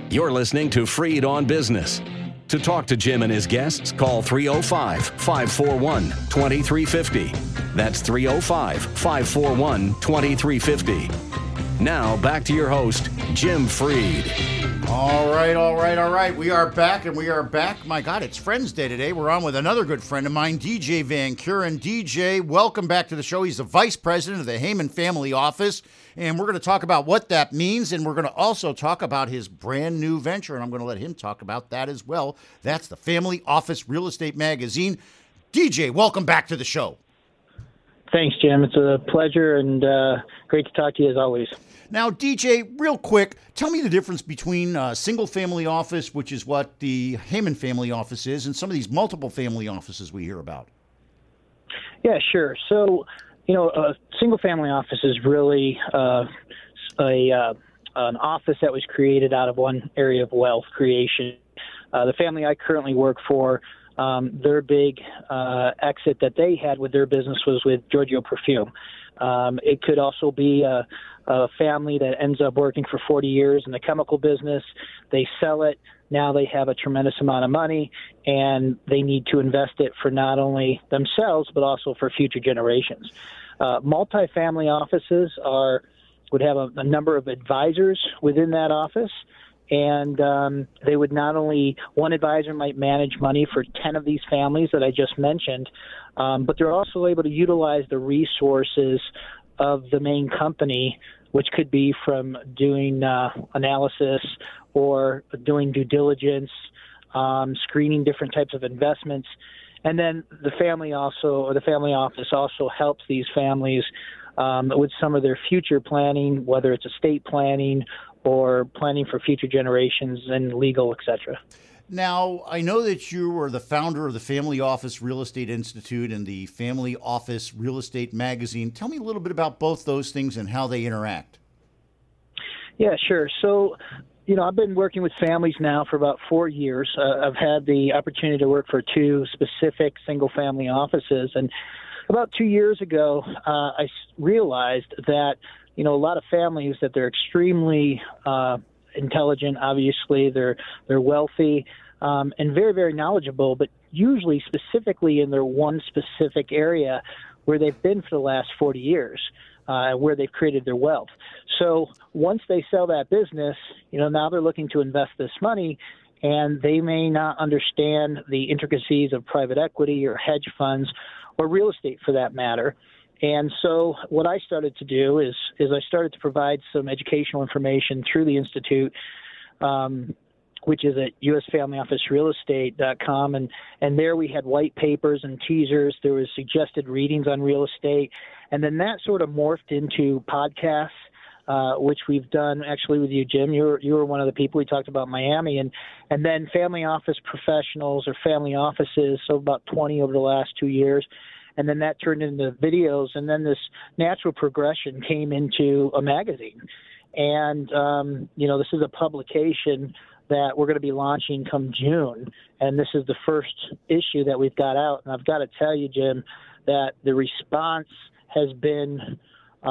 You're listening to Freed on Business. To talk to Jim and his guests, call 305-541-2350. That's 305-541-2350. Now, back to your host, Jim Freed. All right. We are back, and we are back. My God, it's Friends Day today. We're on with another good friend of mine, DJ Van Kuren. DJ, welcome back to the show. He's the vice president of the Heyman Family Office, and we're going to talk about what that means, and we're going to also talk about his brand new venture, and I'm going to let him talk about that as well. That's the Family Office Real Estate Magazine. DJ, welcome back to the show. Thanks, Jim. It's a pleasure and great to talk to you as always. Now, DJ, real quick, tell me the difference between a single-family office, which is what the Heyman Family Office is, and some of these multiple family offices we hear about. Yeah, sure. So, a single-family office is really an office that was created out of one area of wealth creation. The family I currently work for, their big exit that they had with their business was with Giorgio Perfume. It could also be a family that ends up working for 40 years in the chemical business. They sell it. Now they have a tremendous amount of money, and they need to invest it for not only themselves, but also for future generations. Multifamily offices would have a number of advisors within that office. And they would not only, one advisor might manage money for 10 of these families that I just mentioned, but they're also able to utilize the resources of the main company, which could be from doing analysis or doing due diligence, screening different types of investments. And then the family office also helps these families with some of their future planning, whether it's estate planning or planning for future generations and legal, et cetera. Now, I know that you are the founder of the Family Office Real Estate Institute and the Family Office Real Estate Magazine. Tell me a little bit about both those things and how they interact. Yeah, sure. So, I've been working with families now for about 4 years. I've had the opportunity to work for two specific single-family offices. And about 2 years ago, I realized that a lot of families that they're extremely intelligent, obviously, they're wealthy, and very, very knowledgeable, but usually specifically in their one specific area where they've been for the last 40 years, where they've created their wealth. So once they sell that business, now they're looking to invest this money, and they may not understand the intricacies of private equity or hedge funds or real estate for that matter. And so what I started to do is I started to provide some educational information through the Institute, which is at usfamilyofficerealestate.com. And there we had white papers and teasers. There was suggested readings on real estate. And then that sort of morphed into podcasts, which we've done actually with you, Jim. You were one of the people we talked about Miami. And then family office professionals or family offices, so about 20 over the last 2 years. And then that turned into videos, and then this natural progression came into a magazine. And, this is a publication that we're going to be launching come June, and this is the first issue that we've got out. And I've got to tell you, Jim, that the response has been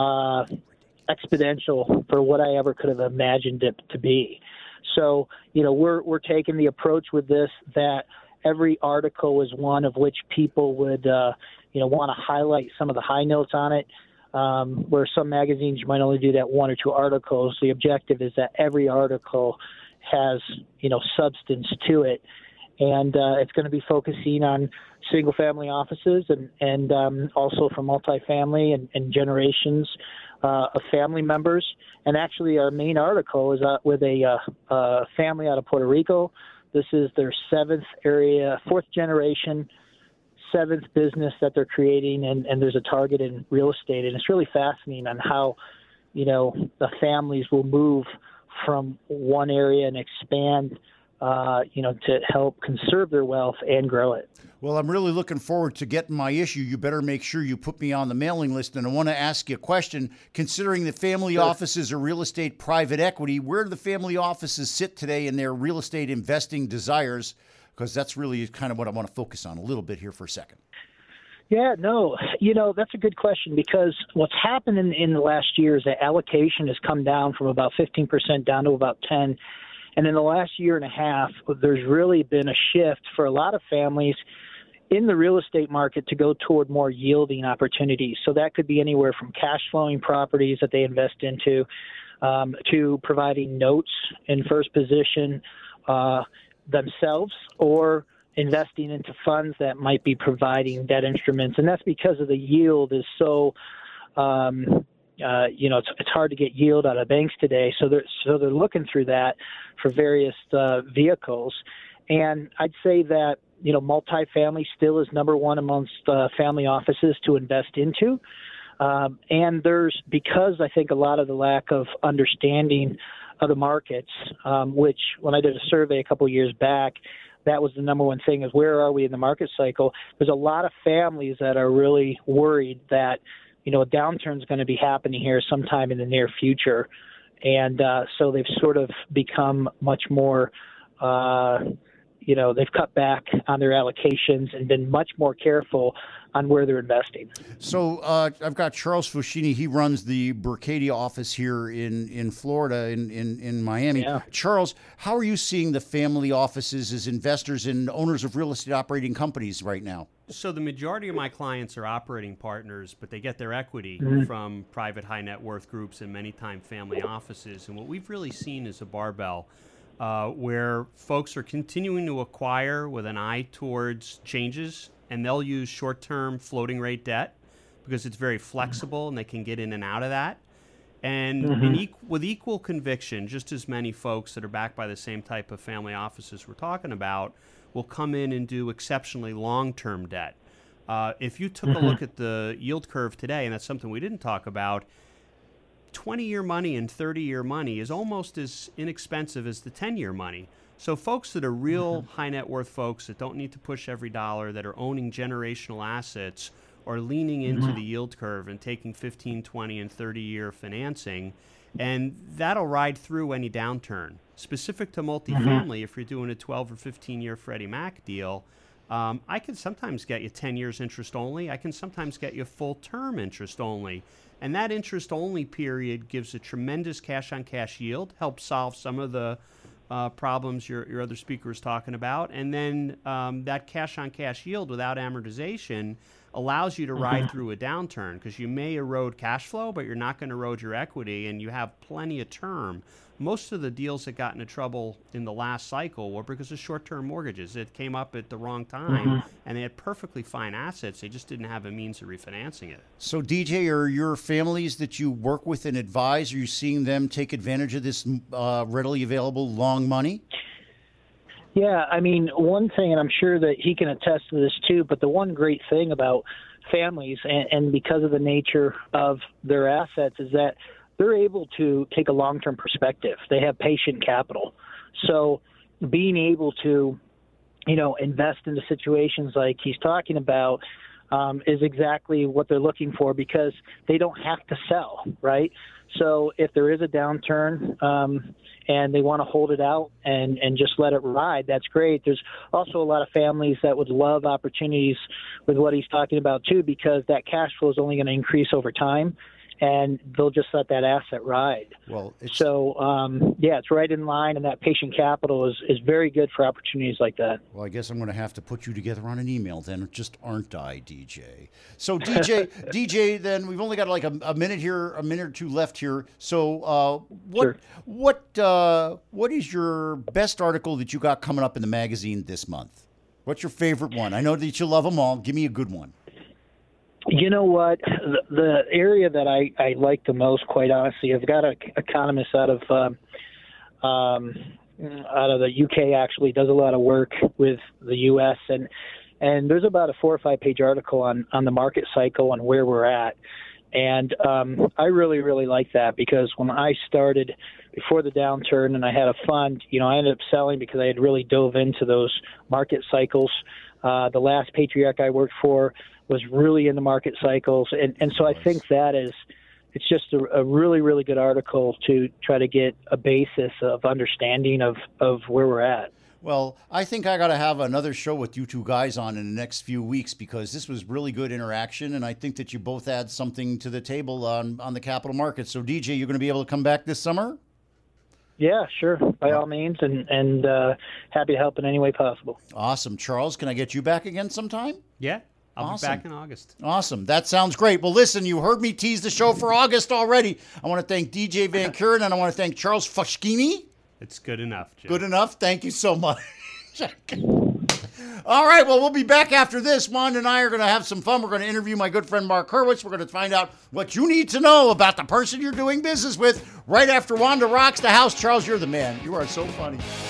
exponential for what I ever could have imagined it to be. So, we're taking the approach with this that every article is one of which people would want to highlight some of the high notes on it, where some magazines you might only do that one or two articles. The objective is that every article has, substance to it. And it's going to be focusing on single-family offices and also for multifamily and generations of family members. And actually our main article is with a family out of Puerto Rico. This is their fourth generation, seventh business that they're creating, and there's a target in real estate. And it's really fascinating on how, the families will move from one area and expand, to help conserve their wealth and grow it. Well, I'm really looking forward to getting my issue. You better make sure you put me on the mailing list. And I want to ask you a question. Considering the family offices are real estate private equity, where do the family offices sit today in their real estate investing desires? Because that's really kind of what I want to focus on a little bit here for a second. Yeah, no, that's a good question, because what's happened in the last year is that allocation has come down from about 15% down to about 10%. And in the last year and a half, there's really been a shift for a lot of families in the real estate market to go toward more yielding opportunities. So that could be anywhere from cash flowing properties that they invest into to providing notes in first position themselves, or investing into funds that might be providing debt instruments. And that's because of the yield is so, it's hard to get yield out of banks today. So they're looking through that for various vehicles. And I'd say that, multifamily still is number one amongst family offices to invest into. And because I think a lot of the lack of understanding of the markets, which when I did a survey a couple of years back, that was the number one thing, is where are we in the market cycle? There's a lot of families that are really worried that, a downturn is going to be happening here sometime in the near future. And so they've sort of become much more, they've cut back on their allocations and been much more careful on where they're investing. So I've got Charles Fushini. He runs the Berkadia office here in Florida, in Miami. Yeah. Charles, how are you seeing the family offices as investors and owners of real estate operating companies right now? So the majority of my clients are operating partners, but they get their equity from private high net worth groups and many times family offices. And what we've really seen is a barbell where folks are continuing to acquire with an eye towards changes, and they'll use short-term floating rate debt because it's very flexible and they can get in and out of that. And with equal conviction, just as many folks that are backed by the same type of family offices we're talking about will come in and do exceptionally long-term debt. If you took a look at the yield curve today, and that's something we didn't talk about, 20-year money and 30-year money is almost as inexpensive as the 10-year money. So folks that are real high net worth folks that don't need to push every dollar, that are owning generational assets, or leaning into the yield curve and taking 15, 20, and 30-year financing, and that'll ride through any downturn. Specific to multifamily, if you're doing a 12 or 15-year Freddie Mac deal, I can sometimes get you 10 years interest only. I can sometimes get you full-term interest only. And that interest-only period gives a tremendous cash-on-cash yield, helps solve some of the problems your other speaker was talking about. And then that cash-on-cash yield without amortization allows you to ride through a downturn, because you may erode cash flow, but you're not going to erode your equity, and you have plenty of term. Most of the deals that got into trouble in the last cycle were because of short-term mortgages. It came up at the wrong time, and they had perfectly fine assets. They just didn't have a means of refinancing it. So, DJ, are your families that you work with and advise, are you seeing them take advantage of this readily available long money? Yeah, I mean, one thing, and I'm sure that he can attest to this too, but the one great thing about families, and because of the nature of their assets, is that they're able to take a long-term perspective. They have patient capital. So being able to, invest into situations like he's talking about is exactly what they're looking for, because they don't have to sell, right? So if there is a downturn and they want to hold it out and just let it ride, that's great. There's also a lot of families that would love opportunities with what he's talking about too, because that cash flow is only going to increase over time, and they'll just let that asset ride. Well, it's right in line, and that patient capital is very good for opportunities like that. Well, I guess I'm going to have to put you together on an email then, just aren't I, DJ? So, DJ, then we've only got like a minute here, a minute or two left here. So, what is your best article that you got coming up in the magazine this month? What's your favorite one? I know that you love them all. Give me a good one. You know what? The area that I like the most, quite honestly, I've got an economist out of the UK, actually does a lot of work with the US, and there's about a 4 or 5 page article on the market cycle and where we're at. And I really, really like that, because when I started before the downturn and I had a fund, I ended up selling because I had really dove into those market cycles. The last Patriarch I worked for was really in the market cycles. And so I think it's just a really, really good article to try to get a basis of understanding of where we're at. Well, I think I got to have another show with you two guys on in the next few weeks, because this was really good interaction, and I think that you both add something to the table on the capital markets. So, DJ, you're going to be able to come back this summer? Yeah, sure. By all means, and happy to help in any way possible. Awesome. Charles, can I get you back again sometime? Yeah, I'll Awesome. be back in August. Awesome. That sounds great. Well, listen, you heard me tease the show for August already. I want to thank DJ Van Kuren, and I want to thank Charles Fushkini. It's good enough, Jim. Good enough? Thank you so much. All right, well, we'll be back after this. Wanda and I are going to have some fun. We're going to interview my good friend Mark Hurwitz. We're going to find out what you need to know about the person you're doing business with right after Wanda rocks the house. Charles, you're the man. You are so funny.